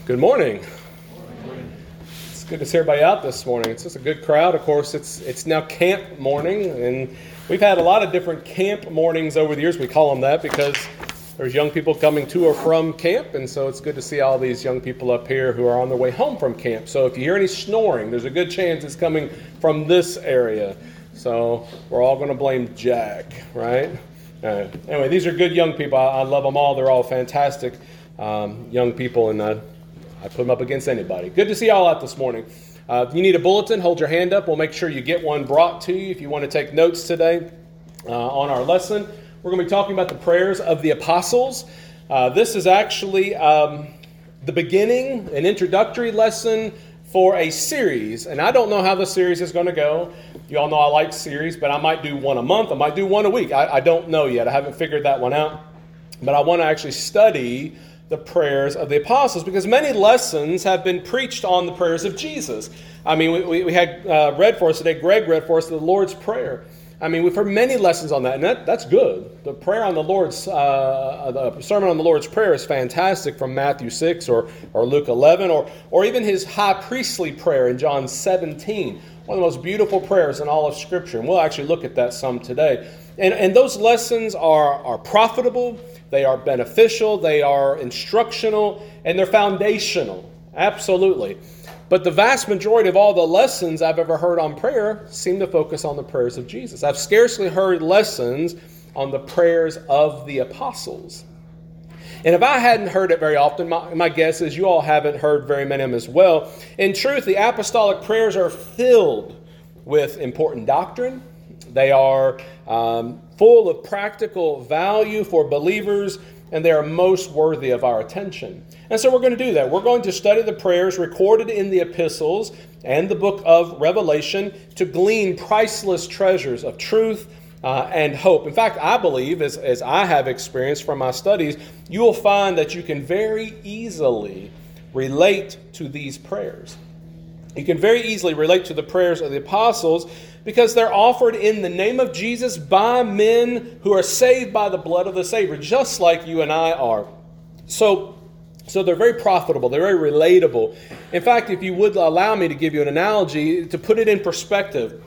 Good morning. It's good to see everybody out this morning. It's just a good crowd. Of course, it's now camp morning, and we've had a lot of different camp mornings over the years. We call them that because there's young people coming to or from camp, and so it's good to see all these young people up here who are on their way home from camp. So if you hear any snoring, there's a good chance it's coming from this area. So we're all going to blame Jack, right? Anyway, these are good young people. I love them all. They're all fantastic young people, and I put them up against anybody. Good to see you all out this morning. If you need a bulletin, hold your hand up. We'll make sure you get one brought to you if you want to take notes today on our lesson. We're going to be talking about the prayers of the apostles. This is actually the beginning, an introductory lesson for a series. And I don't know how the series is going to go. You all know I like series, but I might do one a month. I might do one a week. I don't know yet. I haven't figured that one out. But I want to actually study the prayers of the apostles, because many lessons have been preached on the prayers of Jesus. I mean, we had read for us today, Greg read for us the Lord's Prayer. I mean, we've heard many lessons on that, and that's good. The prayer on the Lord's, the sermon on the Lord's Prayer is fantastic from Matthew 6 or Luke 11, or even his high priestly prayer in John 17, one of the most beautiful prayers in all of Scripture. And we'll actually look at that some today. And those lessons are profitable. They are beneficial, they are instructional, and they're foundational. Absolutely. But the vast majority of all the lessons I've ever heard on prayer seem to focus on the prayers of Jesus. I've scarcely heard lessons on the prayers of the apostles. And if I hadn't heard it very often, my guess is you all haven't heard very many of them as well. In truth, the apostolic prayers are filled with important doctrine. They are full of practical value for believers, and they are most worthy of our attention. And so we're going to do that. We're going to study the prayers recorded in the epistles and the book of Revelation to glean priceless treasures of truth and hope. In fact, I believe, as I have experienced from my studies, you will find that you can very easily relate to these prayers. You can very easily relate to the prayers of the apostles because they're offered in the name of Jesus by men who are saved by the blood of the Savior, just like you and I are. So they're very profitable. They're very relatable. In fact, if you would allow me to give you an analogy to put it in perspective,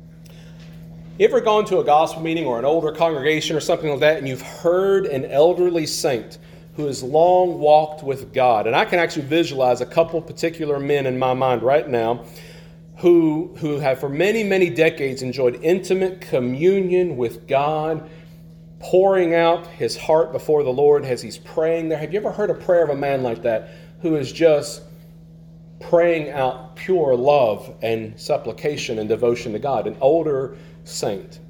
you ever gone to a gospel meeting or an older congregation or something like that, and you've heard an elderly saint who has long walked with God? And I can actually visualize a couple particular men in my mind right now who have for many, many decades enjoyed intimate communion with God, pouring out his heart before the Lord as he's praying there. Have you ever heard a prayer of a man like that who is just praying out pure love and supplication and devotion to God? An older saint.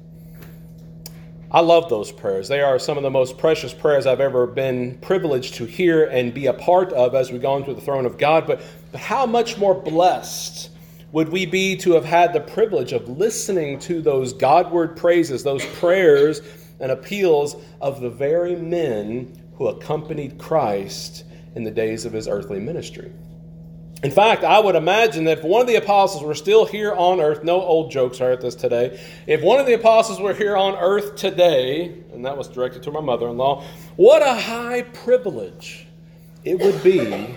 I love those prayers. They are some of the most precious prayers I've ever been privileged to hear and be a part of as we go into the throne of God. But how much more blessed would we be to have had the privilege of listening to those Godward praises, those prayers and appeals of the very men who accompanied Christ in the days of his earthly ministry. In fact, I would imagine that if one of the apostles were still here on earth, no old jokes are at this today, if one of the apostles were here on earth today, and that was directed to my mother-in-law, what a high privilege it would be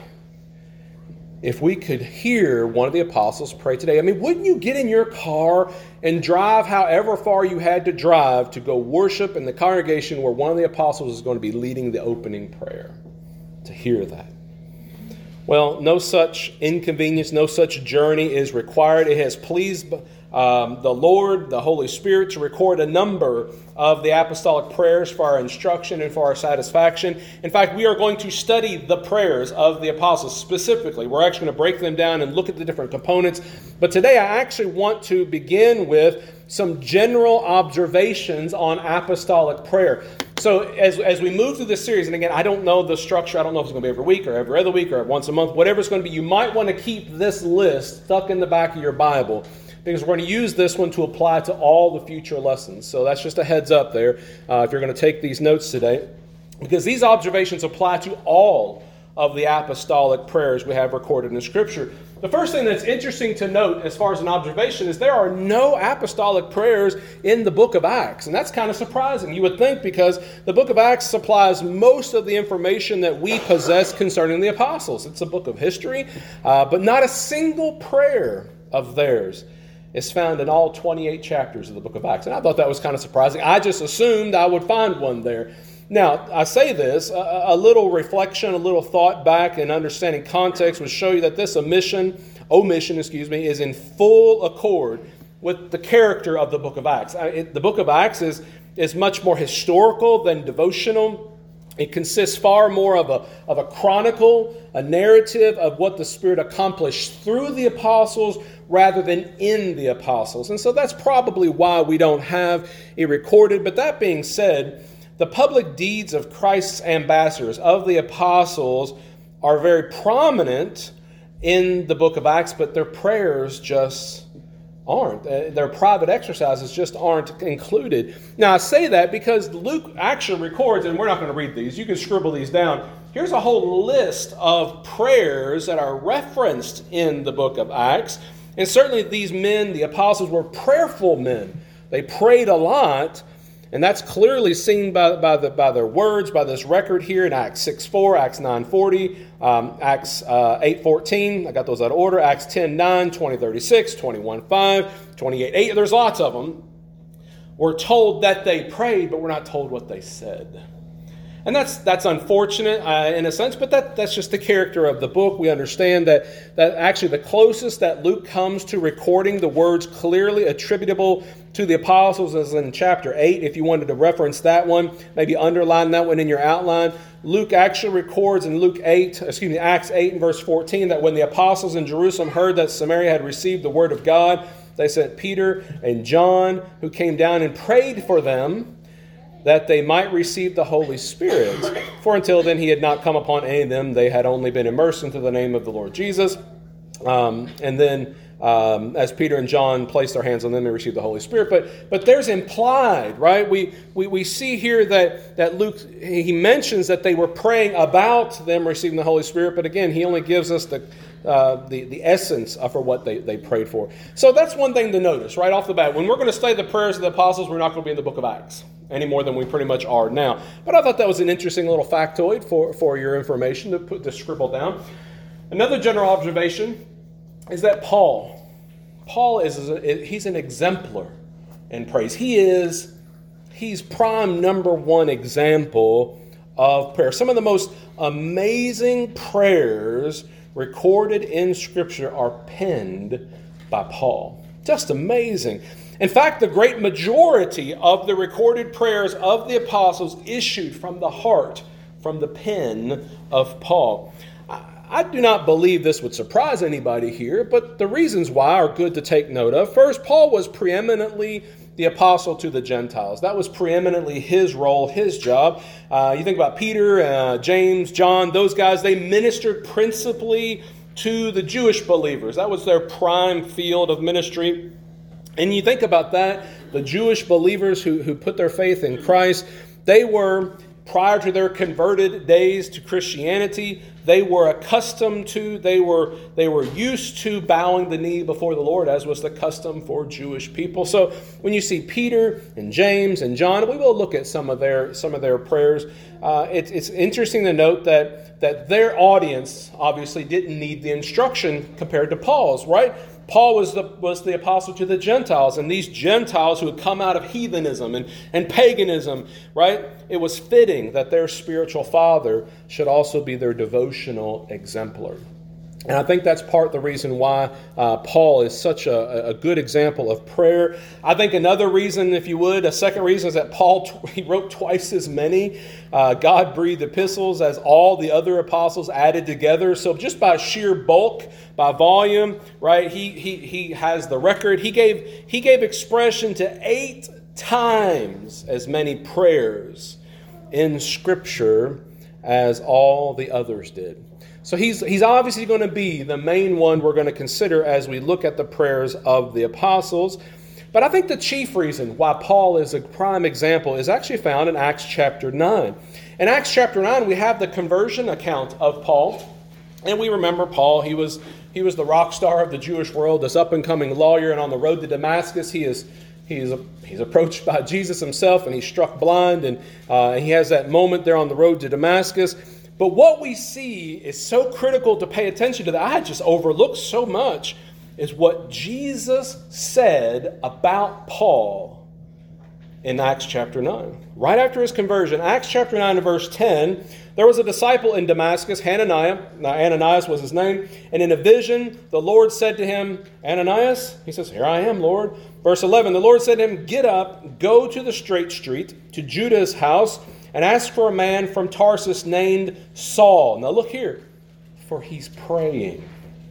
if we could hear one of the apostles pray today. I mean, wouldn't you get in your car and drive however far you had to drive to go worship in the congregation where one of the apostles is going to be leading the opening prayer? To hear that. Well, no such inconvenience, no such journey is required. It has pleased the Lord, the Holy Spirit, to record a number of the apostolic prayers for our instruction and for our satisfaction. In fact, we are going to study the prayers of the apostles specifically. We're actually going to break them down and look at the different components. But today I actually want to begin with some general observations on apostolic prayer. So as we move through this series, and again, I don't know the structure. I don't know if it's going to be every week or every other week or once a month, whatever it's going to be. You might want to keep this list stuck in the back of your Bible, because we're going to use this one to apply to all the future lessons. So that's just a heads up there if you're going to take these notes today, because these observations apply to all of the apostolic prayers we have recorded in Scripture. The first thing that's interesting to note as far as an observation is there are no apostolic prayers in the book of Acts. And that's kind of surprising, you would think, because the book of Acts supplies most of the information that we possess concerning the apostles. It's a book of history, but not a single prayer of theirs is found in all 28 chapters of the book of Acts. And I thought that was kind of surprising. I just assumed I would find one there. Now, I say this, a little reflection, a little thought back and understanding context would show you that this omission, is in full accord with the character of the book of Acts. The book of Acts is much more historical than devotional. It consists far more of a chronicle, a narrative of what the Spirit accomplished through the apostles rather than in the apostles. And so that's probably why we don't have it recorded. But that being said, the public deeds of Christ's ambassadors, of the apostles, are very prominent in the book of Acts, but their prayers just aren't. Their private exercises just aren't included. Now, I say that because Luke actually records, and we're not going to read these. You can scribble these down. Here's a whole list of prayers that are referenced in the book of Acts. And certainly these men, the apostles, were prayerful men. They prayed a lot. And that's clearly seen by their words, by this record here in Acts 6:4, Acts 9:40, Acts 8:14. I got those out of order. Acts 10:9, 20:36, 21:5, 28:8. There's lots of them. We're told that they prayed, but we're not told what they said. And that's unfortunate in a sense, but that's just the character of the book. We understand that actually the closest that Luke comes to recording the words clearly attributable to the apostles is in chapter 8. If you wanted to reference that one, maybe underline that one in your outline. Luke actually records in Acts 8 and verse 14 that when the apostles in Jerusalem heard that Samaria had received the word of God, they sent Peter and John, who came down and prayed for them, that they might receive the Holy Spirit. For until then he had not come upon any of them. They had only been immersed into the name of the Lord Jesus. And then as Peter and John placed their hands on them, they received the Holy Spirit. But there's implied, right? We see here that Luke, he mentions that they were praying about them receiving the Holy Spirit. But again, he only gives us the essence for what they prayed for. So that's one thing to notice right off the bat. When we're going to study the prayers of the apostles, we're not going to be in the book of Acts any more than we pretty much are now. But I thought that was an interesting little factoid for your information to scribble down. Another general observation is that Paul he's an exemplar in praise. He's prime number one example of prayer. Some of the most amazing prayers recorded in Scripture are penned by Paul. Just amazing. In fact, the great majority of the recorded prayers of the apostles issued from the heart, from the pen of Paul. I do not believe this would surprise anybody here, but the reasons why are good to take note of. First, Paul was preeminently the apostle to the Gentiles. That was preeminently his role, his job. You think about Peter, James, John, those guys, they ministered principally to the Jewish believers. That was their prime field of ministry. And you think about that, the Jewish believers who put their faith in Christ, they were, prior to their converted days to Christianity, they were accustomed to, they were used to bowing the knee before the Lord, as was the custom for Jewish people. So when you see Peter and James and John, we will look at some of their prayers. It's interesting to note that their audience obviously didn't need the instruction compared to Paul's, right? Paul was the apostle to the Gentiles, and these Gentiles who had come out of heathenism and paganism, right? It was fitting that their spiritual father should also be their devotional exemplar. And I think that's part of the reason why Paul is such a good example of prayer. I think another reason, if you would, a second reason is that Paul, he wrote twice as many God-breathed epistles as all the other apostles added together. So just by sheer bulk, by volume, right, he has the record. He gave expression to 8 times as many prayers in Scripture as all the others did. So he's obviously going to be the main one we're going to consider as we look at the prayers of the apostles. But I think the chief reason why Paul is a prime example is actually found in Acts chapter 9. In Acts chapter 9, we have the conversion account of Paul. And we remember Paul, he was the rock star of the Jewish world, this up-and-coming lawyer, and on the road to Damascus, he's approached by Jesus himself, and he's struck blind, and he has that moment there on the road to Damascus. But what we see is so critical to pay attention to that I just overlooked so much, is what Jesus said about Paul in Acts chapter 9. Right after his conversion, Acts chapter 9 and verse 10, there was a disciple in Damascus, Hananiah. Now, Ananias was his name. And in a vision, the Lord said to him, Ananias? He says, here I am, Lord. Verse 11, the Lord said to him, get up, go to the straight street, to Judah's house, and ask for a man from Tarsus named Saul. Now look here, for he's praying.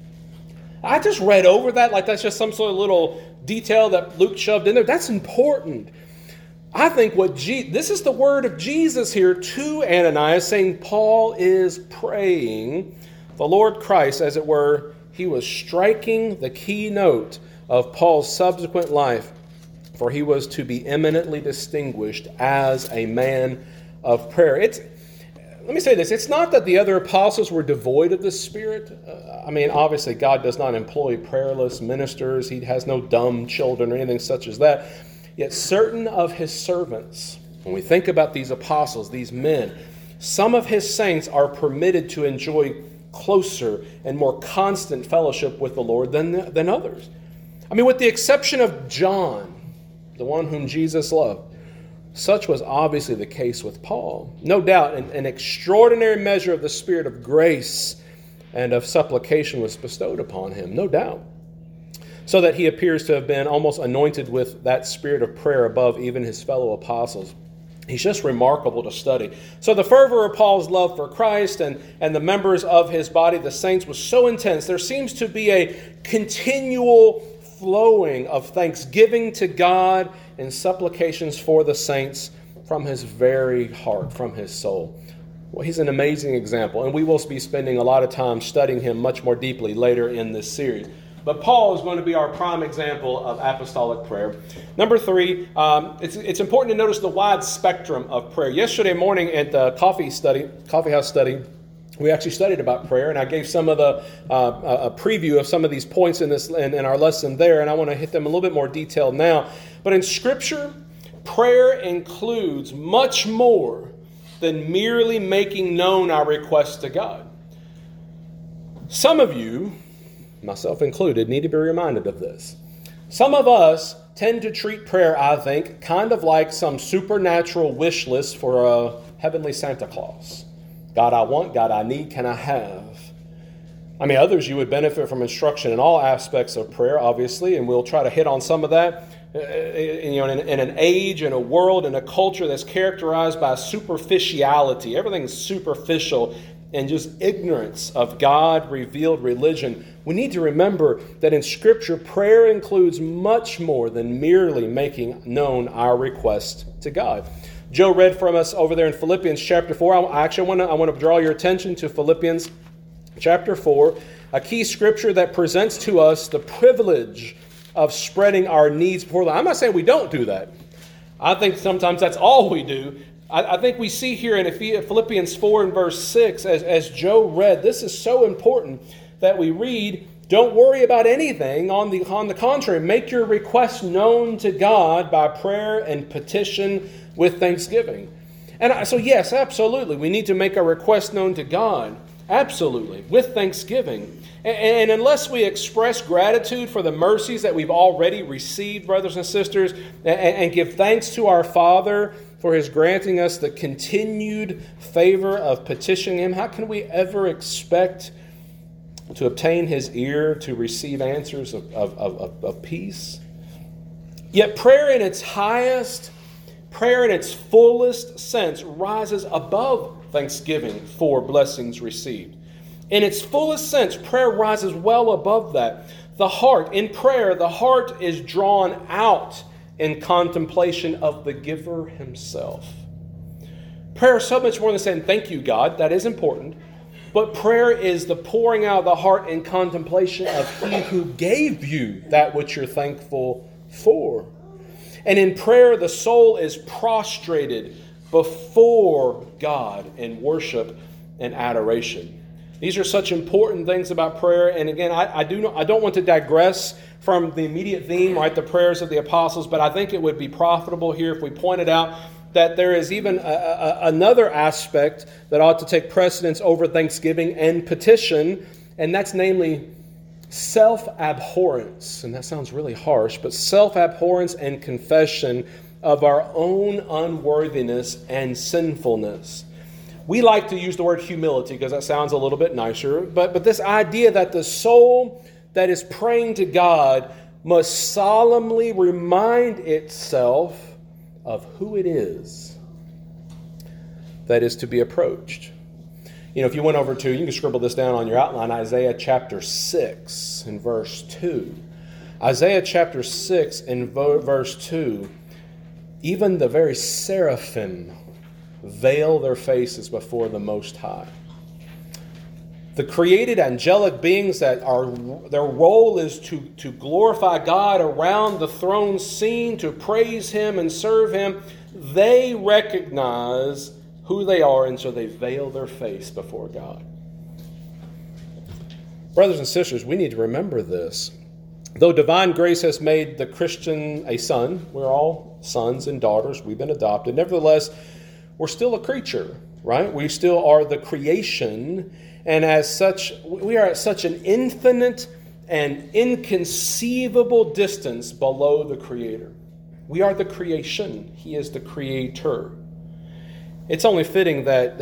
I just read over that like that's just some sort of little detail that Luke shoved in there. That's important. I think this is the word of Jesus here to Ananias, saying Paul is praying. The Lord Christ, as it were, he was striking the key note of Paul's subsequent life, for he was to be eminently distinguished as a man of prayer. Let me say this. It's not that the other apostles were devoid of the Spirit. Obviously, God does not employ prayerless ministers. He has no dumb children or anything such as that. Yet certain of his servants, when we think about these apostles, these men, some of his saints are permitted to enjoy closer and more constant fellowship with the Lord than others. With the exception of John, the one whom Jesus loved, such was obviously the case with Paul. No doubt, an extraordinary measure of the Spirit of grace and of supplication was bestowed upon him, no doubt, so that he appears to have been almost anointed with that spirit of prayer above even his fellow apostles. He's just remarkable to study. So the fervor of Paul's love for Christ and the members of his body, the saints, was so intense. There seems to be a continual flowing of thanksgiving to God and supplications for the saints from his very heart, from his soul. Well, he's an amazing example, and we will be spending a lot of time studying him much more deeply later in this series. But Paul is going to be our prime example of apostolic prayer. Number 3, it's important to notice the wide spectrum of prayer. Yesterday morning at the coffee house study, we actually studied about prayer, and I gave some of the a preview of some of these points in our lesson there, and I want to hit them a little bit more detailed now. But in Scripture, prayer includes much more than merely making known our requests to God. Some of you, myself included, need to be reminded of this. Some of us tend to treat prayer, I think, kind of like some supernatural wish list for a heavenly Santa Claus. God I want, God I need, can I have? Others, you would benefit from instruction in all aspects of prayer, obviously, and we'll try to hit on some of that. In an age, in a world, in a culture that's characterized by superficiality, everything's superficial, and just ignorance of God-revealed religion, we need to remember that in Scripture, prayer includes much more than merely making known our request to God. Joe read from us over there in Philippians chapter 4. I want to draw your attention to Philippians chapter 4, a key scripture that presents to us the privilege of spreading our needs before God. I'm not saying we don't do that. I think sometimes that's all we do. I think we see here in Philippians 4 and verse 6, as Joe read, this is so important that we read, don't worry about anything. On the contrary, make your requests known to God by prayer and petition with thanksgiving. And so yes, absolutely, we need to make our requests known to God. Absolutely, with thanksgiving. And unless we express gratitude for the mercies that we've already received, brothers and sisters, and give thanks to our Father for His granting us the continued favor of petitioning Him, how can we ever expect to obtain His ear, to receive answers of peace? Yet prayer in its highest, prayer in its fullest sense rises above thanksgiving for blessings received. In its fullest sense, prayer rises well above that. In prayer, the heart is drawn out in contemplation of the giver himself. Prayer is so much more than saying, thank you, God. That is important. But prayer is the pouring out of the heart in contemplation of He who gave you that which you're thankful for. And in prayer, the soul is prostrated before God in worship and adoration. These are such important things about prayer. And again, I don't want to digress from the immediate theme, right, the prayers of the apostles, but I think it would be profitable here if we pointed out that there is even another aspect that ought to take precedence over thanksgiving and petition, and that's namely self-abhorrence. And that sounds really harsh, but self-abhorrence and confession of our own unworthiness and sinfulness. We like to use the word humility because that sounds a little bit nicer, but this idea that the soul that is praying to God must solemnly remind itself of who it is that is to be approached. If you went over to, you can scribble this down on your outline, Isaiah chapter 6 and verse 2. Isaiah chapter 6 and verse 2, even the very seraphim veil their faces before the Most High. The created angelic beings that their role is to glorify God around the throne scene, to praise Him and serve Him, they recognize who they are, and so they veil their face before God. Brothers and sisters, we need to remember this. Though divine grace has made the Christian a son, we're all sons and daughters, we've been adopted, nevertheless, we're still a creature, right? We still are the creation, and as such, we are at such an infinite and inconceivable distance below the Creator. We are the creation. He is the Creator. It's only fitting that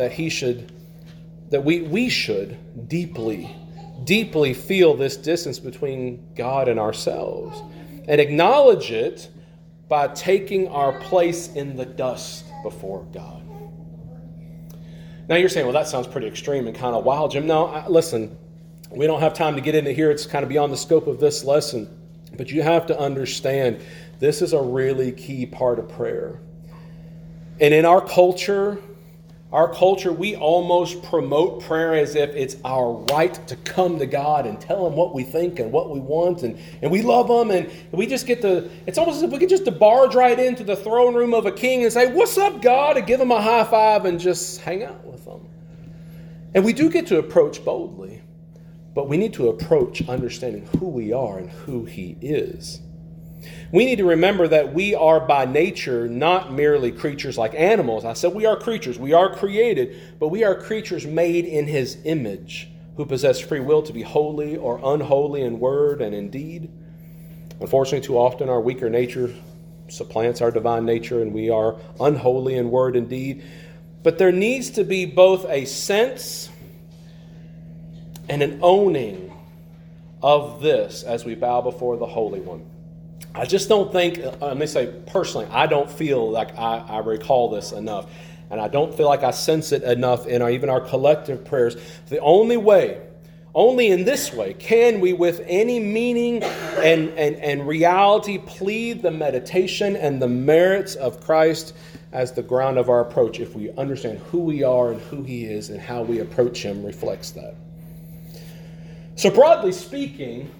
we should deeply feel this distance between God and ourselves and acknowledge it by taking our place in the dust before God. Now you're saying, well, that sounds pretty extreme and kind of wild, Jim. No, listen, we don't have time to get into here. It's kind of beyond the scope of this lesson. But you have to understand, this is a really key part of prayer. And in our culture, we almost promote prayer as if it's our right to come to God and tell Him what we think and what we want, and we love Him, and we just get it's almost as if we could just barge right into the throne room of a king and say, "What's up, God?" and give Him a high five and just hang out with Him. And we do get to approach boldly, but we need to approach understanding who we are and who He is. We need to remember that we are by nature not merely creatures like animals. I said we are creatures. We are created, but we are creatures made in His image who possess free will to be holy or unholy in word and in deed. Unfortunately, too often our weaker nature supplants our divine nature and we are unholy in word and deed. But there needs to be both a sense and an owning of this as we bow before the Holy One. I just don't think, let me say personally, I don't feel like I recall this enough. And I don't feel like I sense it enough in even our collective prayers. The only in this way, can we with any meaning and reality plead the meditation and the merits of Christ as the ground of our approach, if we understand who we are and who He is and how we approach Him reflects that. So broadly speaking,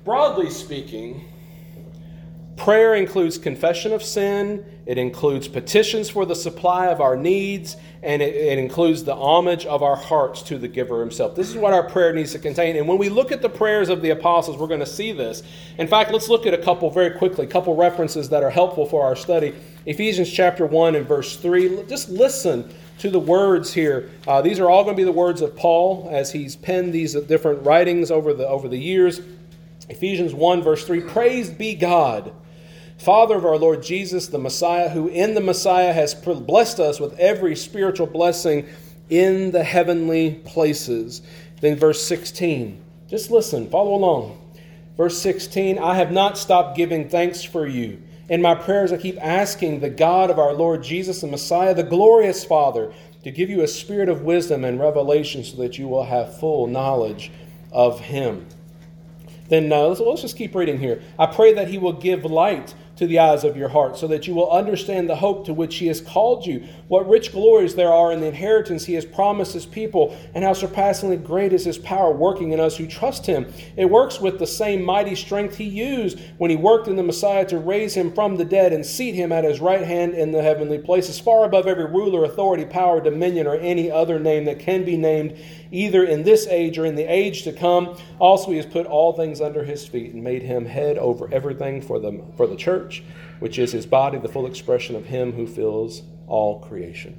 prayer includes confession of sin, it includes petitions for the supply of our needs, and it includes the homage of our hearts to the giver Himself. This is what our prayer needs to contain. And when we look at the prayers of the apostles, we're going to see this. In fact, let's look at a couple references that are helpful for our study. Ephesians chapter 1 and verse 3. Just listen to the words here. These are all going to be the words of Paul as he's penned these different writings over the years. Ephesians 1 verse 3. Praise be God, Father of our Lord Jesus, the Messiah, who in the Messiah has blessed us with every spiritual blessing in the heavenly places. Then verse 16. Just listen, follow along. Verse 16, I have not stopped giving thanks for you. In my prayers I keep asking the God of our Lord Jesus, the Messiah, the glorious Father, to give you a spirit of wisdom and revelation so that you will have full knowledge of Him. Then let's just keep reading here. I pray that He will give light to the eyes of your heart, so that you will understand the hope to which he has called you, what rich glories there are in the inheritance he has promised his people, and how surpassingly great is his power working in us who trust him. It works with the same mighty strength he used when he worked in the Messiah to raise him from the dead and seat him at his right hand in the heavenly places, far above every ruler, authority, power, dominion, or any other name that can be named, either in this age or in the age to come. Also he has put all things under his feet and made him head over everything for the church, which is his body, the full expression of him who fills all creation.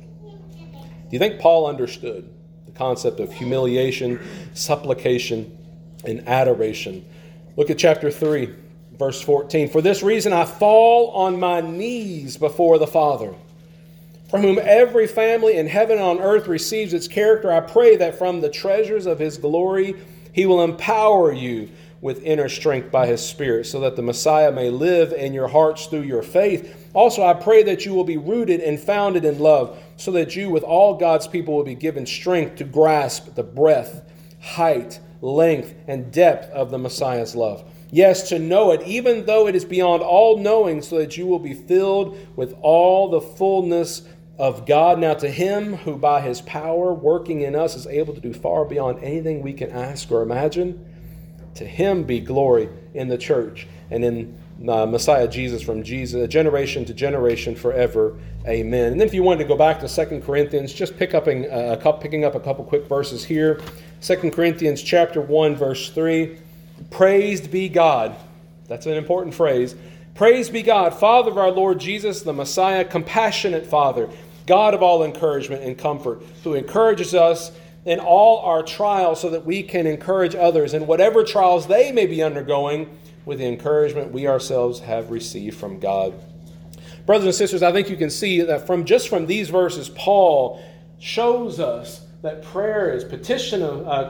Do you think Paul understood the concept of humiliation, supplication, and adoration? Look at chapter 3, verse 14. For this reason I fall on my knees before the Father, from whom every family in heaven and on earth receives its character. I pray that from the treasures of his glory he will empower you with inner strength by his Spirit, so that the Messiah may live in your hearts through your faith. Also, I pray that you will be rooted and founded in love, so that you with all God's people will be given strength to grasp the breadth, height, length, and depth of the Messiah's love. Yes, to know it, even though it is beyond all knowing, so that you will be filled with all the fullness of God. Now to him who by his power working in us is able to do far beyond anything we can ask or imagine, to him be glory in the church and in Messiah Jesus from generation to generation forever. Amen. And then if you wanted to go back to 2 Corinthians, just picking up a couple quick verses here. 2 Corinthians chapter 1, verse 3. Praised be God. That's an important phrase. Praised be God, Father of our Lord Jesus, the Messiah, compassionate Father, God of all encouragement and comfort, who encourages us in all our trials so that we can encourage others in whatever trials they may be undergoing with the encouragement we ourselves have received from God. Brothers and sisters, I think you can see that from these verses, Paul shows us that prayer is confession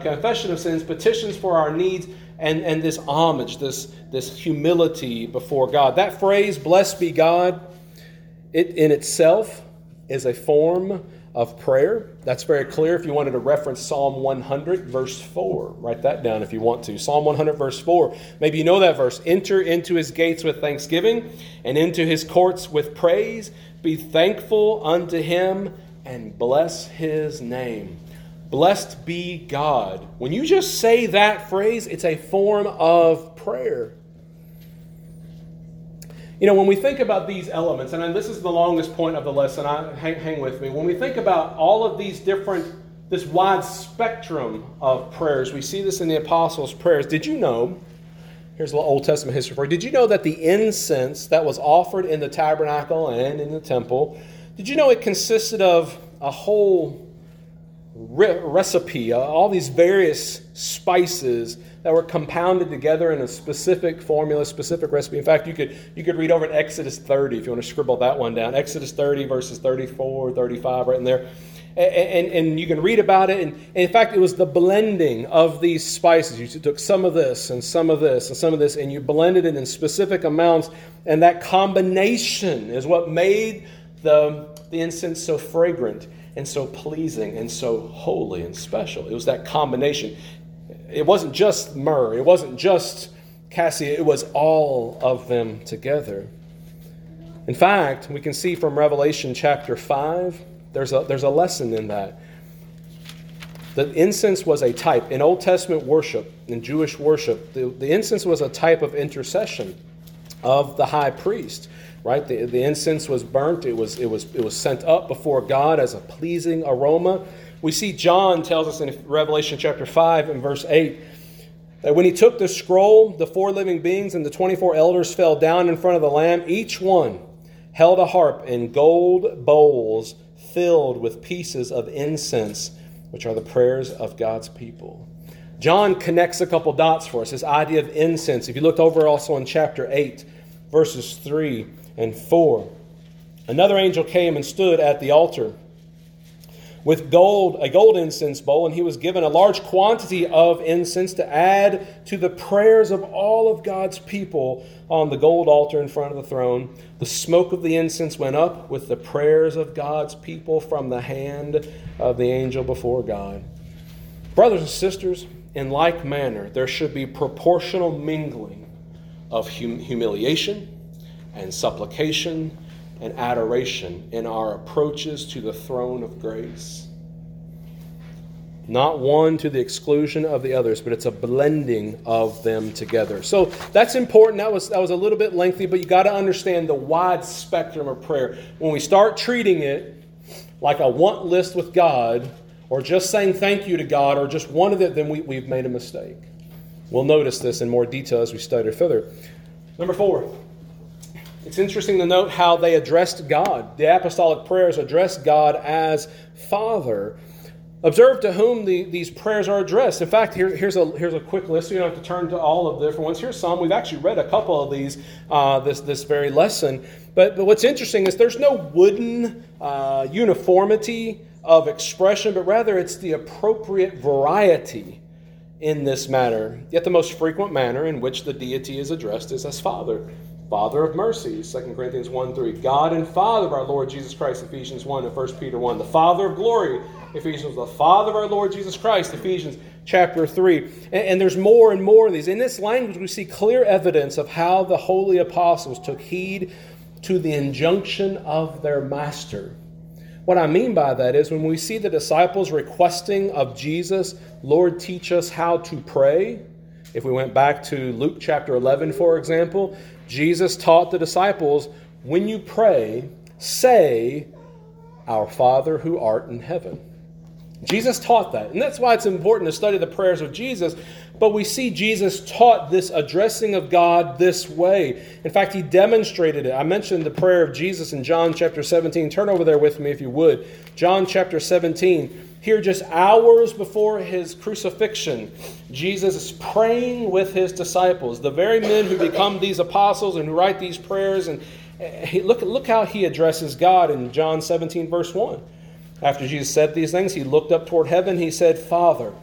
of sins, petitions for our needs, and this homage, this humility before God. That phrase, blessed be God, it in itself is a form of prayer. That's very clear if you wanted to reference Psalm 100, verse 4. Write that down if you want to. Psalm 100, verse 4. Maybe you know that verse. Enter into his gates with thanksgiving and into his courts with praise. Be thankful unto him and bless his name. Blessed be God. When you just say that phrase, it's a form of prayer. You know, when we think about these elements, and this is the longest point of the lesson, hang with me. When we think about all of this wide spectrum of prayers, we see this in the apostles' prayers. Did you know, here's a little Old Testament history for you. Did you know that the incense that was offered in the tabernacle and in the temple, did you know it consisted of a whole recipe, all these various spices that were compounded together in a specific formula, specific recipe. In fact, you could read over in Exodus 30 if you want to scribble that one down. Exodus 30 verses 34, 35, right in there. And you can read about it. And in fact, it was the blending of these spices. You took some of this and some of this and some of this, and you blended it in specific amounts. And that combination is what made the incense so fragrant and so pleasing and so holy and special. It was that combination. It wasn't just myrrh. It wasn't just cassia. It was all of them together. In fact, we can see from Revelation chapter 5, there's a lesson in that. The incense was a type. In Old Testament worship, in Jewish worship, the incense was a type of intercession of the high priest. Right? The incense was burnt. It was sent up before God as a pleasing aroma. We see John tells us in Revelation chapter 5 and verse 8 that when he took the scroll, the 4 living beings and the 24 elders fell down in front of the Lamb. Each one held a harp and gold bowls filled with pieces of incense, which are the prayers of God's people. John connects a couple dots for us, this idea of incense. If you looked over also in chapter 8, verses 3 and 4. Another angel came and stood at the altar with a gold incense bowl, and he was given a large quantity of incense to add to the prayers of all of God's people on the gold altar in front of the throne. The smoke of the incense went up with the prayers of God's people from the hand of the angel before God. Brothers and sisters, in like manner, there should be proportional mingling of humiliation, and supplication and adoration in our approaches to the throne of grace. Not one to the exclusion of the others, but it's a blending of them together. So that's important. That was a little bit lengthy, but you got to understand the wide spectrum of prayer. When we start treating it like a want list with God, or just saying thank you to God, or just one of it, then we've made a mistake. We'll notice this in more detail as we study further. Number 4. It's interesting to note how they addressed God. The apostolic prayers address God as Father. Observe to whom these prayers are addressed. In fact, here's a quick list. You don't have to turn to all of the different ones. Here's some. We've actually read a couple of these this very lesson. But what's interesting is there's no wooden uniformity of expression, but rather it's the appropriate variety in this matter. Yet the most frequent manner in which the deity is addressed is as Father. Father of mercies, 2 Corinthians 1:3. God and Father of our Lord Jesus Christ, Ephesians 1 and 1 Peter 1. The Father of glory, Ephesians. The Father of our Lord Jesus Christ, Ephesians chapter 3. And there's more and more of these. In this language, we see clear evidence of how the holy apostles took heed to the injunction of their master. What I mean by that is when we see the disciples requesting of Jesus, Lord, teach us how to pray. If we went back to Luke chapter 11, for example, Jesus taught the disciples, when you pray, say, Our Father who art in heaven. Jesus taught that. And that's why it's important to study the prayers of Jesus. But we see Jesus taught this addressing of God this way. In fact, he demonstrated it. I mentioned the prayer of Jesus in John chapter 17. Turn over there with me if you would. John chapter 17. Here, just hours before his crucifixion, Jesus is praying with his disciples, the very men who become these apostles and who write these prayers. And look how he addresses God in John 17, verse 1. After Jesus said these things, he looked up toward heaven. He said, Father,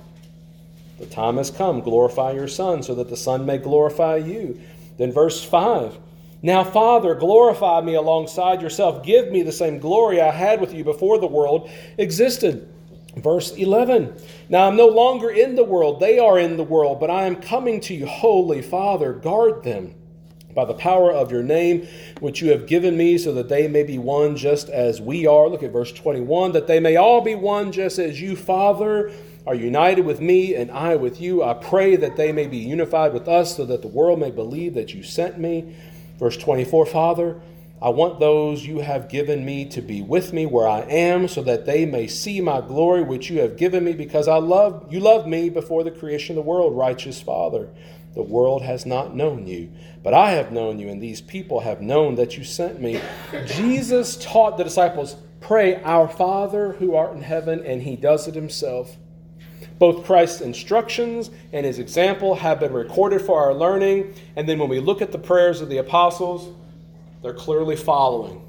the time has come. Glorify your Son, so that the Son may glorify you. Then verse 5. Now, Father, glorify me alongside yourself. Give me the same glory I had with you before the world existed. Verse 11, now I'm no longer in the world, they are in the world, but I am coming to you, Holy Father, guard them by the power of your name, which you have given me, so that they may be one just as we are. Look at verse 21, that they may all be one just as you, Father, are united with me and I with you. I pray that they may be unified with us, so that the world may believe that you sent me. Verse 24, Father, I want those you have given me to be with me where I am, so that they may see my glory which you have given me, because you loved me before the creation of the world, righteous Father. The world has not known you, but I have known you, and these people have known that you sent me. Jesus taught the disciples, pray, Our Father who art in heaven, and he does it himself. Both Christ's instructions and his example have been recorded for our learning, and then when we look at the prayers of the apostles, they're clearly following.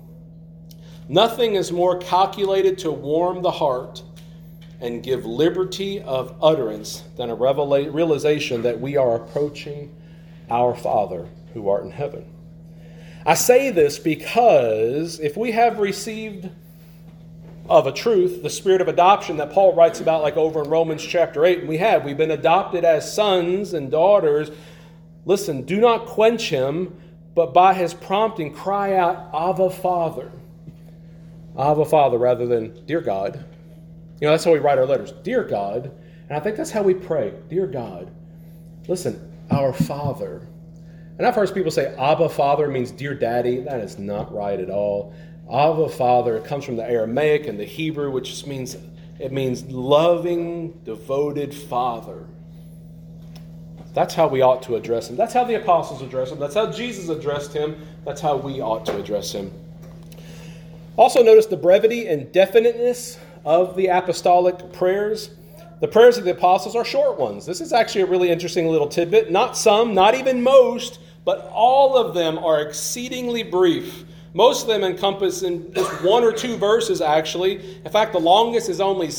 Nothing is more calculated to warm the heart and give liberty of utterance than a realization that we are approaching our Father who art in heaven. I say this because if we have received of a truth, the spirit of adoption that Paul writes about like over in Romans chapter 8, and we've been adopted as sons and daughters, listen, do not quench him, but by his prompting, cry out, Abba, Father. Abba, Father, rather than Dear God. That's how we write our letters. Dear God. And I think that's how we pray. Dear God. Listen, our Father. And I've heard people say Abba, Father means Dear Daddy. That is not right at all. Abba, Father, it comes from the Aramaic and the Hebrew, which means loving, devoted Father. That's how we ought to address him. That's how the apostles addressed him. That's how Jesus addressed him. That's how we ought to address him. Also notice the brevity and definiteness of the apostolic prayers. The prayers of the apostles are short ones. This is actually a really interesting little tidbit. Not some, not even most, but all of them are exceedingly brief. Most of them encompass in just 1 or 2 verses, actually. In fact, the longest is only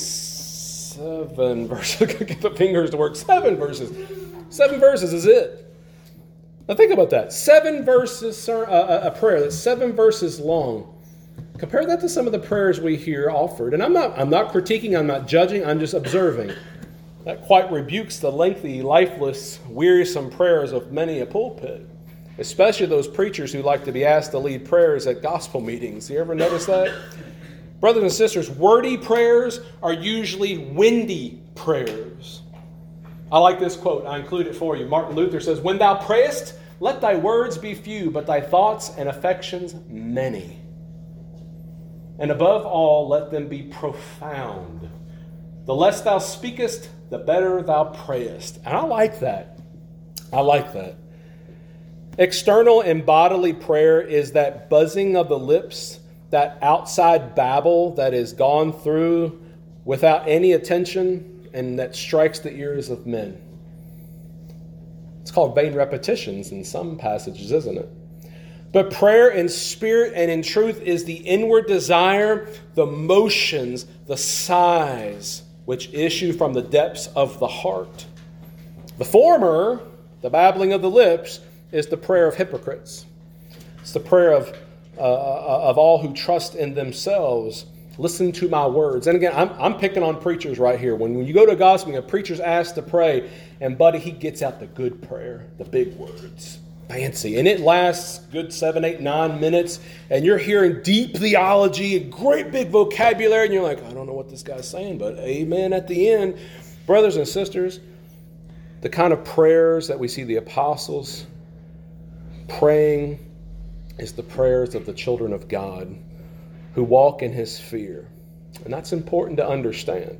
7 verses. Get the fingers to work. 7 verses. 7 verses is it. Now think about that. 7 verses, a prayer that's 7 verses long. Compare that to some of the prayers we hear offered. And I'm not critiquing, I'm not judging, I'm just observing. That quite rebukes the lengthy, lifeless, wearisome prayers of many a pulpit. especially those preachers who like to be asked to lead prayers at gospel meetings. You ever notice that? Brothers and sisters, wordy prayers are usually windy prayers. I like this quote. I include it for you. Martin Luther says, "When thou prayest, let thy words be few, but thy thoughts and affections many. And above all, let them be profound. The less thou speakest, the better thou prayest." And I like that. I like that. External and bodily prayer is that buzzing of the lips, that outside babble that is gone through without any attention and that strikes the ears of men. It's called vain repetitions in some passages, isn't it? But prayer in spirit and in truth is the inward desire, the motions, the sighs which issue from the depths of the heart. The former, the babbling of the lips, is the prayer of hypocrites. It's the prayer of all who trust in themselves. Listen to my words. And again, I'm picking on preachers right here. When you go to a gospel meeting, a preacher's asked to pray, and buddy, he gets out the good prayer, the big words. Fancy. And it lasts good 7, 8, 9 minutes. And you're hearing deep theology, a great big vocabulary. And you're like, I don't know what this guy's saying, but amen at the end. Brothers and sisters, the kind of prayers that we see the apostles praying is the prayers of the children of God who walk in his fear. And that's important to understand.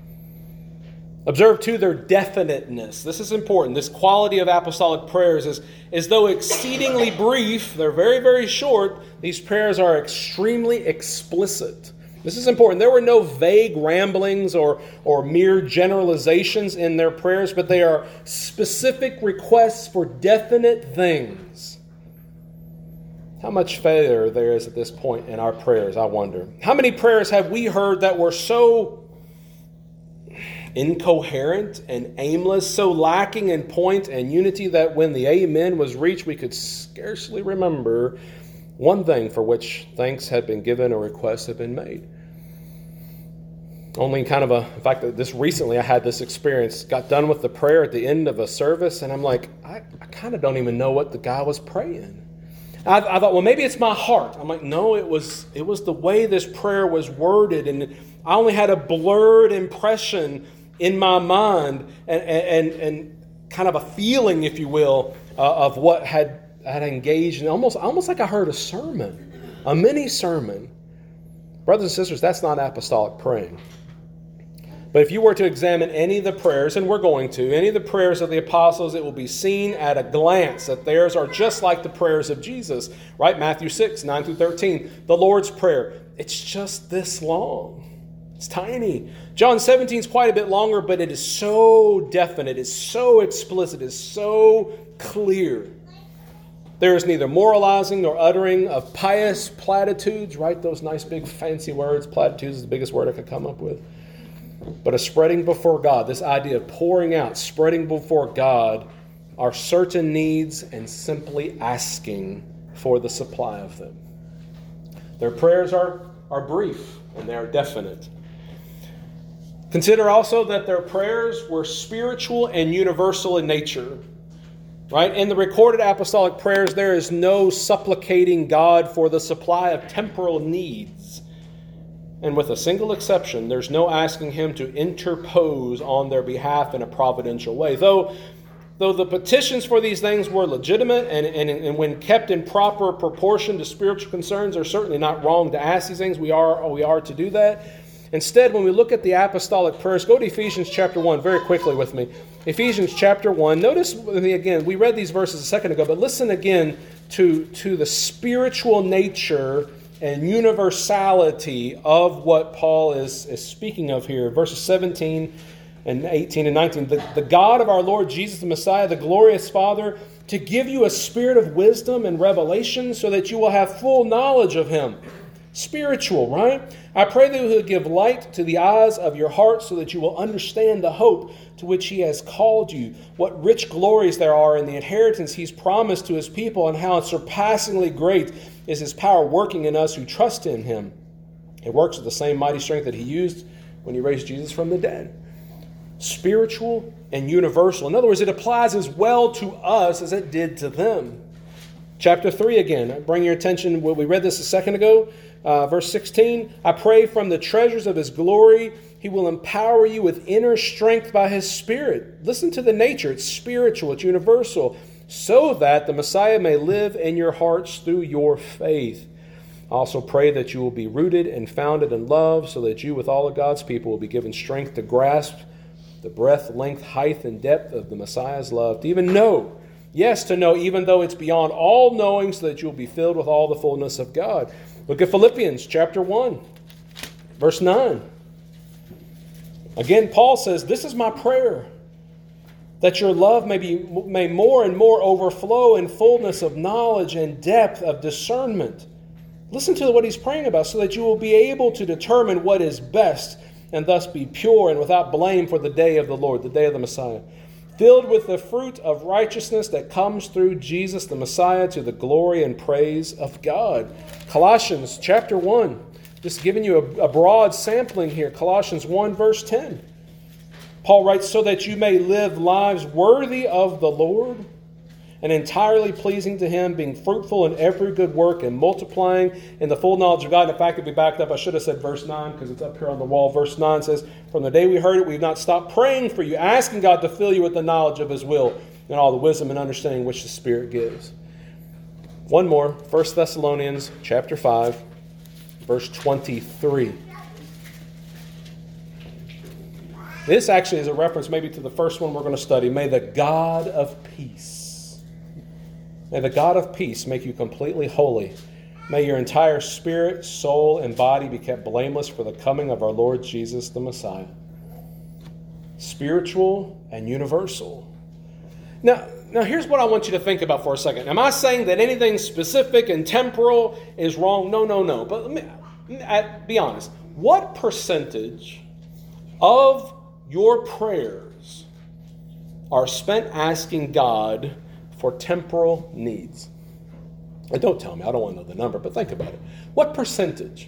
Observe, too, their definiteness. This is important. This quality of apostolic prayers is though exceedingly brief, they're very, very short, these prayers are extremely explicit. This is important. There were no vague ramblings or mere generalizations in their prayers, but they are specific requests for definite things. How much failure there is at this point in our prayers, I wonder. How many prayers have we heard that were so incoherent and aimless, so lacking in point and unity that when the amen was reached, we could scarcely remember one thing for which thanks had been given or requests had been made? Only kind of in fact, this recently I had this experience, got done with the prayer at the end of a service, and I'm like, I kind of don't even know what the guy was praying. I thought, well, maybe it's my heart. I'm like, no, it was the way this prayer was worded, and I only had a blurred impression in my mind and kind of a feeling, if you will, of what had engaged, and almost like I heard a sermon, a mini sermon. Brothers and sisters, that's not apostolic praying. But if you were to examine any of the prayers, and we're going to, any of the prayers of the apostles, it will be seen at a glance that theirs are just like the prayers of Jesus, right? Matthew 6, 9 through 13, the Lord's Prayer. It's just this long. It's tiny. John 17 is quite a bit longer, but it is so definite, it's so explicit, it's so clear. There is neither moralizing nor uttering of pious platitudes, right? Those nice big fancy words. Platitudes is the biggest word I could come up with. But a spreading before God, this idea of pouring out, spreading before God our certain needs and simply asking for the supply of them. Their prayers are brief and they are definite. Consider also that their prayers were spiritual and universal in nature. Right? In the recorded apostolic prayers, there is no supplicating God for the supply of temporal needs. And with a single exception, there's no asking him to interpose on their behalf in a providential way. Though the petitions for these things were legitimate and when kept in proper proportion to spiritual concerns, they're certainly not wrong to ask these things. We are to do that. Instead, when we look at the apostolic prayers, go to Ephesians chapter 1 very quickly with me. Ephesians chapter 1. Notice with me again, we read these verses a second ago, but listen again to the spiritual nature and universality of what Paul is speaking of here. Verses 17 and 18 and 19. The God of our Lord Jesus the Messiah, the glorious Father, to give you a spirit of wisdom and revelation so that you will have full knowledge of him. Spiritual, right? I pray that he will give light to the eyes of your heart so that you will understand the hope to which he has called you, what rich glories there are in the inheritance he's promised to his people, and how surpassingly great is his power working in us who trust in him. It works with the same mighty strength that he used when he raised Jesus from the dead. Spiritual and universal. In other words, it applies as well to us as it did to them. Chapter 3 again, bring your attention, we read this a second ago, verse 16. I pray from the treasures of his glory, he will empower you with inner strength by his Spirit. Listen to the nature, it's spiritual, it's universal, so that the Messiah may live in your hearts through your faith. I also pray that you will be rooted and founded in love, so that you with all of God's people will be given strength to grasp the breadth, length, height, and depth of the Messiah's love, to even know. Yes, to know, even though it's beyond all knowing, so that you'll be filled with all the fullness of God. Look at Philippians chapter 1, verse 9. Again, Paul says, this is my prayer, that your love may more and more overflow in fullness of knowledge and depth of discernment. Listen to what he's praying about, so that you will be able to determine what is best, and thus be pure and without blame for the day of the Lord, the day of the Messiah, filled with the fruit of righteousness that comes through Jesus the Messiah, to the glory and praise of God. Colossians chapter 1, just giving you a broad sampling here. Colossians 1 verse 10. Paul writes, so that you may live lives worthy of the Lord and entirely pleasing to him, being fruitful in every good work and multiplying in the full knowledge of God. In fact, if we backed up, I should have said verse 9 because it's up here on the wall. Verse 9 says, from the day we heard it, we've not stopped praying for you, asking God to fill you with the knowledge of his will and all the wisdom and understanding which the Spirit gives. One more, 1 Thessalonians chapter 5, verse 23. This actually is a reference maybe to the first one we're going to study. May the God of peace, may the God of peace make you completely holy. May your entire spirit, soul, and body be kept blameless for the coming of our Lord Jesus the Messiah. Spiritual and universal. Now here's what I want you to think about for a second. Am I saying that anything specific and temporal is wrong? No. But let me be honest. What percentage of your prayers are spent asking God for temporal needs? And don't tell me, I don't want to know the number, but think about it. What percentage?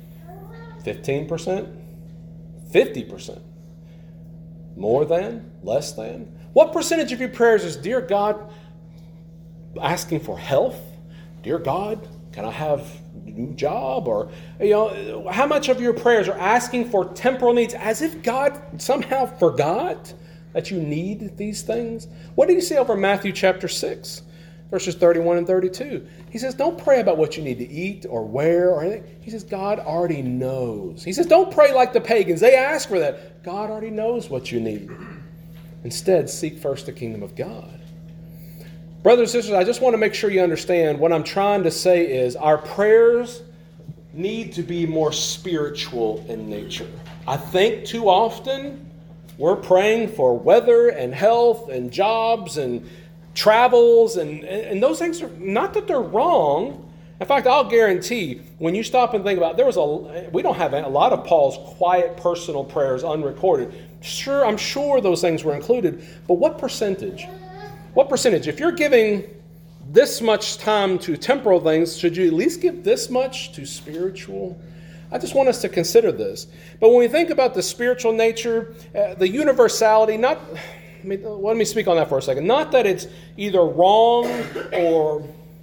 15%? 50%? More than? Less than? What percentage of your prayers is, dear God, asking for health? Dear God, can I have a new job? Or, how much of your prayers are asking for temporal needs as if God somehow forgot that you need these things? What do you see over Matthew chapter 6, verses 31 and 32? He says, don't pray about what you need to eat or wear or anything. He says, God already knows. He says, don't pray like the pagans. They ask for that. God already knows what you need. Instead, seek first the kingdom of God. Brothers and sisters, I just want to make sure you understand what I'm trying to say is our prayers need to be more spiritual in nature. I think too often we're praying for weather and health and jobs and travels, and those things are not that they're wrong. In fact, I'll guarantee when you stop and think about it, we don't have a lot of Paul's quiet personal prayers unrecorded. Sure, I'm sure those things were included, but what percentage? What percentage? If you're giving this much time to temporal things, should you at least give this much to spiritual? I just want us to consider this. But when we think about the spiritual nature, the universality, let me speak on that for a second. Not that it's either wrong or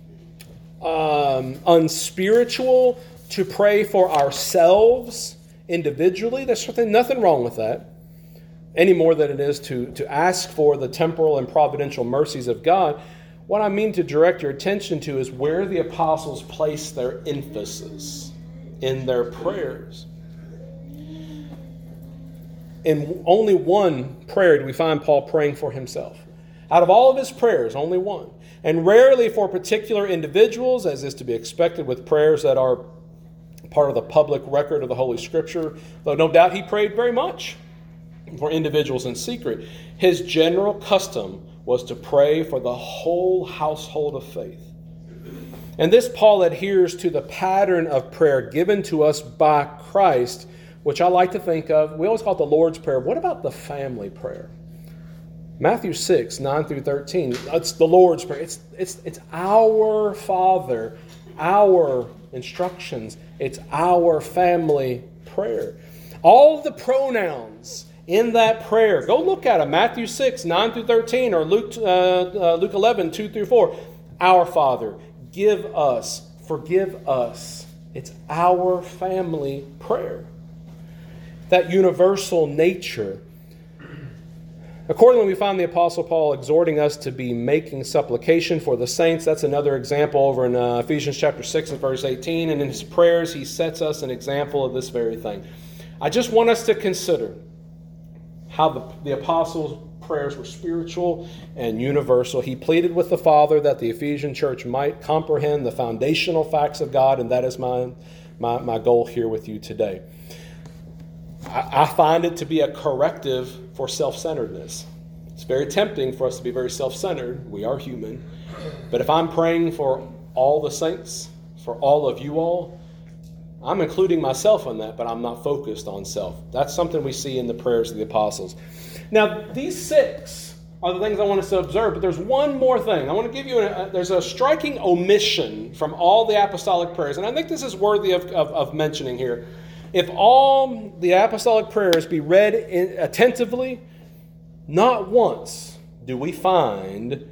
unspiritual to pray for ourselves individually. There's nothing wrong with that, any more than it is to ask for the temporal and providential mercies of God. What I mean to direct your attention to is where the apostles place their emphasis in their prayers. In only one prayer do we find Paul praying for himself. Out of all of his prayers, only one. And rarely for particular individuals, as is to be expected with prayers that are part of the public record of the Holy Scripture, though no doubt he prayed very much for individuals in secret. His general custom was to pray for the whole household of faith. And this Paul adheres to the pattern of prayer given to us by Christ, which I like to think of. We always call it the Lord's Prayer. What about the family prayer? Matthew 6, 9 through 13. It's the Lord's Prayer. It's our Father, our instructions. It's our family prayer. All the pronouns in that prayer, go look at them. Matthew 6, 9 through 13, or Luke 11, 2 through 4. Our Father, give us, forgive us. It's our family prayer. That universal nature. Accordingly, we find the Apostle Paul exhorting us to be making supplication for the saints. That's another example over in Ephesians chapter 6 and verse 18. And in his prayers, he sets us an example of this very thing. I just want us to consider how the apostles' prayers were spiritual and universal. He pleaded with the Father that the Ephesian church might comprehend the foundational facts of God, and that is my goal here with you today. I find it to be a corrective for self-centeredness. It's very tempting for us to be very self-centered. We are human. But if I'm praying for all the saints, for all of you all, I'm including myself in that, but I'm not focused on self. That's something we see in the prayers of the apostles. Now, these 6 are the things I want us to observe, but there's one more thing. I want to give you, there's a striking omission from all the apostolic prayers, and I think this is worthy of mentioning here. If all the apostolic prayers be read attentively, not once do we find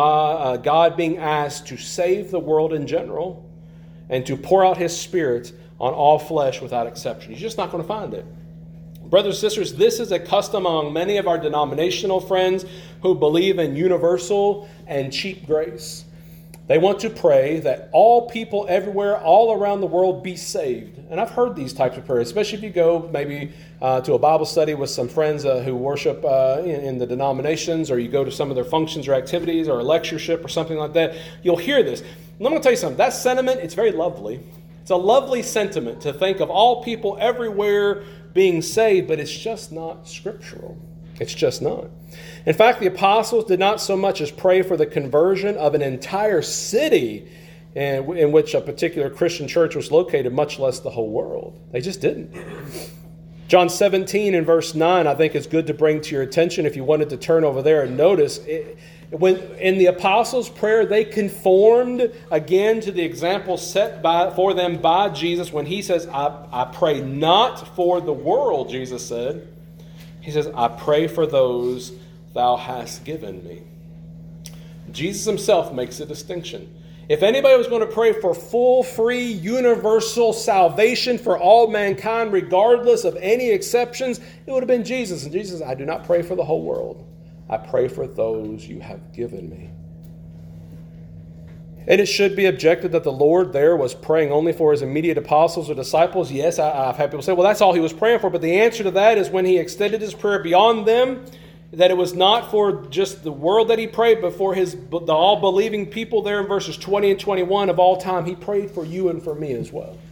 God being asked to save the world in general and to pour out his Spirit on all flesh without exception. You're just not going to find it. Brothers and sisters, this is a custom among many of our denominational friends who believe in universal and cheap grace. They want to pray that all people everywhere, all around the world, be saved. And I've heard these types of prayers, especially if you go maybe to a Bible study with some friends who worship in the denominations, or you go to some of their functions or activities or a lectureship or something like that. You'll hear this. And I'm going to tell you something. That sentiment, it's very lovely. It's a lovely sentiment to think of all people everywhere being saved, but it's just not scriptural. It's just not. In fact, the apostles did not so much as pray for the conversion of an entire city in which a particular Christian church was located, much less the whole world. They just didn't. John 17 and verse 9, I think is good to bring to your attention if you wanted to turn over there and notice. When in the apostles' prayer, they conformed again to the example set for them by Jesus when he says, I pray not for the world, Jesus said. He says, I pray for those thou hast given me. Jesus himself makes a distinction. If anybody was going to pray for full, free, universal salvation for all mankind, regardless of any exceptions, it would have been Jesus. And Jesus says, I do not pray for the whole world. I pray for those you have given me. And it should be objected that the Lord there was praying only for his immediate apostles or disciples. Yes, I've had people say, well, that's all he was praying for. But the answer to that is when he extended his prayer beyond them, that it was not for just the world that he prayed, but for the all-believing people there in verses 20 and 21 of all time. He prayed for you and for me as well.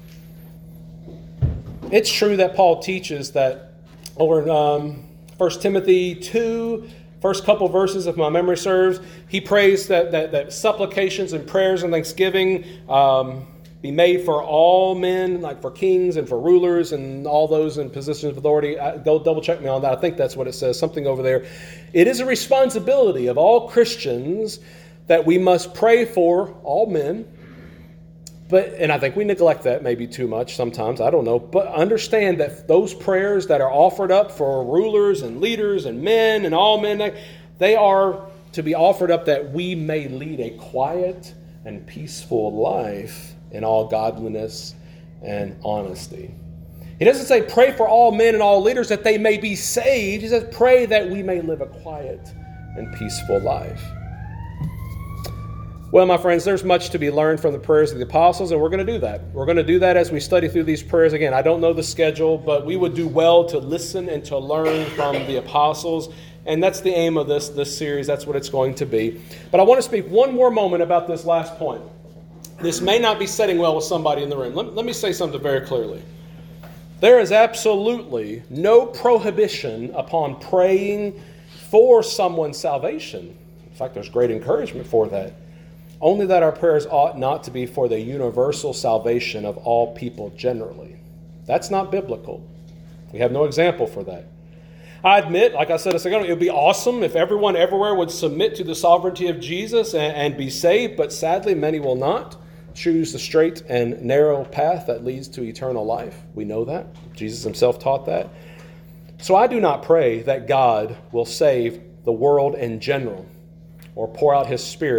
It's true that Paul teaches that over in 1 Timothy 2, first couple verses, if my memory serves, he prays that supplications and prayers and thanksgiving be made for all men, like for kings and for rulers and all those in positions of authority. Go double check me on that. I think that's what it says, something over there. It is a responsibility of all Christians that we must pray for all men. And I think we neglect that maybe too much sometimes. I don't know. But understand that those prayers that are offered up for rulers and leaders and men and all men, they are to be offered up that we may lead a quiet and peaceful life in all godliness and honesty. He doesn't say pray for all men and all leaders that they may be saved. He says pray that we may live a quiet and peaceful life. Well, my friends, there's much to be learned from the prayers of the apostles, and we're going to do that. We're going to do that as we study through these prayers. Again, I don't know the schedule, but we would do well to listen and to learn from the apostles, and that's the aim of this series. That's what it's going to be. But I want to speak one more moment about this last point. This may not be setting well with somebody in the room. Let me say something very clearly. There is absolutely no prohibition upon praying for someone's salvation. In fact, there's great encouragement for that. Only that our prayers ought not to be for the universal salvation of all people generally. That's not biblical. We have no example for that. I admit, like I said a second ago, it would be awesome if everyone everywhere would submit to the sovereignty of Jesus and be saved, but sadly many will not choose the straight and narrow path that leads to eternal life. We know that. Jesus himself taught that. So I do not pray that God will save the world in general or pour out his Spirit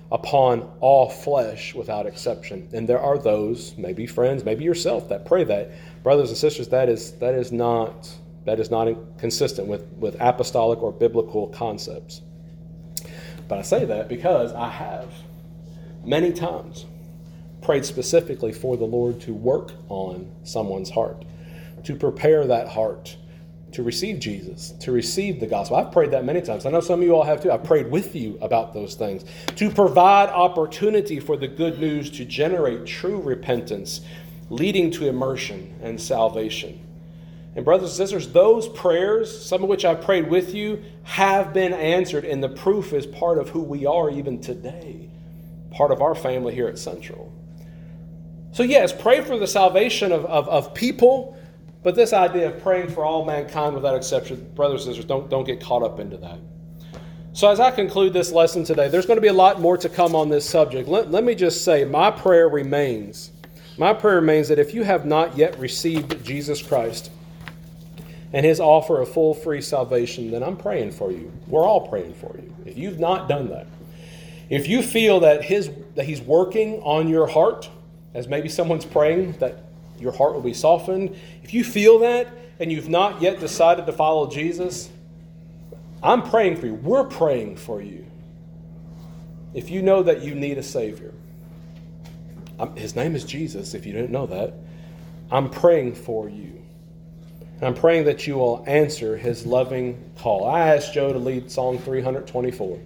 upon all flesh without exception. And there are those, maybe friends, maybe yourself, that pray that. Brothers and sisters, that is not consistent with apostolic or biblical concepts. But I say that because I have many times prayed specifically for the Lord to work on someone's heart, to prepare that heart to receive Jesus, to receive the gospel. I've prayed that many times. I know some of you all have too. I've prayed with you about those things, to provide opportunity for the good news to generate true repentance, leading to immersion and salvation. And brothers and sisters, those prayers, some of which I've prayed with you, have been answered, and the proof is part of who we are even today, part of our family here at Central. So yes, pray for the salvation of people, but this idea of praying for all mankind without exception, brothers and sisters, don't get caught up into that. So as I conclude this lesson today, there's going to be a lot more to come on this subject. Let me just say, my prayer remains that if you have not yet received Jesus Christ and his offer of full free salvation, then I'm praying for you. We're all praying for you. If you've not done that, if you feel that he's working on your heart, as maybe someone's praying that your heart will be softened, if you feel that and you've not yet decided to follow Jesus, I'm praying for you. We're praying for you. If you know that you need a Savior, his name is Jesus, if you didn't know that, I'm praying for you. And I'm praying that you will answer his loving call. I asked Joe to lead Song 324.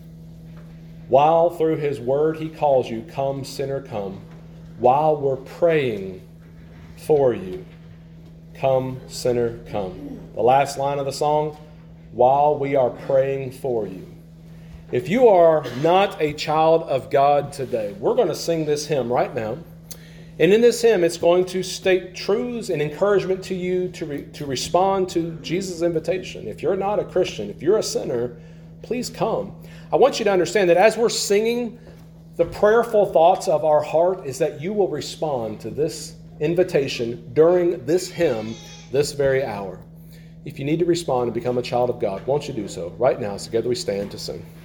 While through his word he calls you, come sinner, come. While we're praying for you, come sinner, come. The last line of the song, while we are praying for you. If you are not a child of God today, we're going to sing this hymn right now. And in this hymn, it's going to state truths and encouragement to you to respond to Jesus' invitation. If you're not a Christian, if you're a sinner, please come. I want you to understand that as we're singing, the prayerful thoughts of our heart is that you will respond to this invitation during this hymn, this very hour. If you need to respond and become a child of God, won't you do so right now? Together we stand to sing.